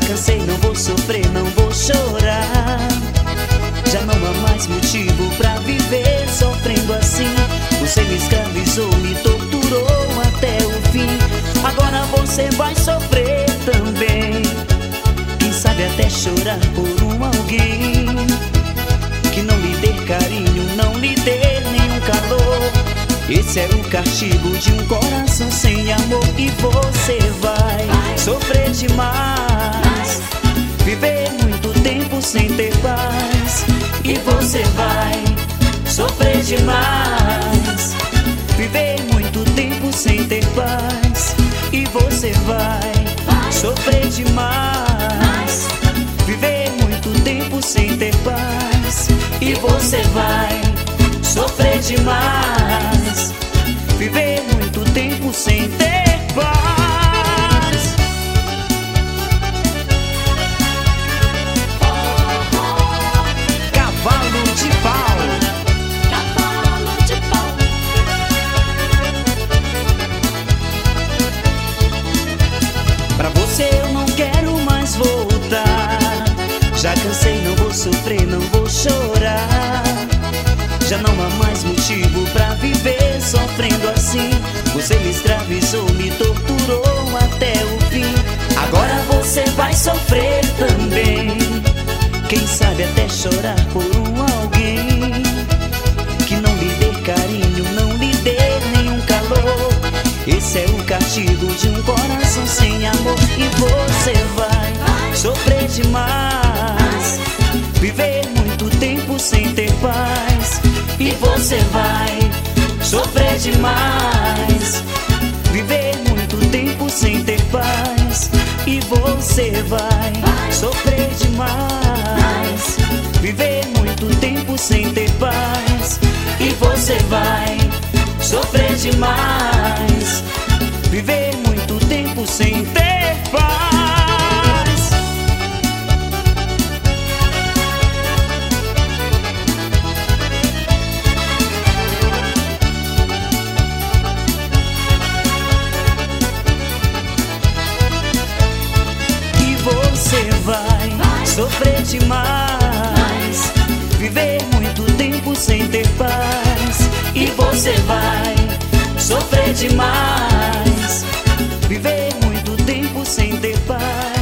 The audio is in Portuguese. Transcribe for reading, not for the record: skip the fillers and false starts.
cansei, não vou sofrer, não vou chorar. Já não há mais motivo pra viver sofrendo assim. Você me escravizou, me torturou até o fim. Agora você vai sofrer também. Quem sabe até chorar por um alguém que não lhe dê carinho, não lhe dê nenhum calor. Esse é o castigo de um coração sem amor. E você vai sofrer demais, viver muito tempo sem ter paz. E você vai sofrer demais, viver muito tempo sem ter paz. E você vai sofrer demais, viver muito tempo sem ter paz. E você vai sofrer demais, viver muito tempo sem ter paz. Cavalo de pau. Cavalo de pau. Pra você eu não quero mais voltar. Já cansei, não vou sofrer, não vou chorar. Já não há mais motivo pra viver sofrendo assim. Você me escravizou, me torturou até o fim. Agora você vai sofrer também. Quem sabe até chorar por um alguém que não lhe dê carinho, não lhe dê nenhum calor. Esse é o castigo de um coração sem amor. E você vai sofrer demais, viver muito tempo sem ter paz. E você vai sofrer demais, viver muito tempo sem ter paz. E você vai sofrer demais, viver muito tempo sem ter paz. E você vai sofrer demais, viver muito tempo sem ter paz. Você vai sofrer demais, viver muito tempo sem ter paz. E você vai sofrer demais, viver muito tempo sem ter paz.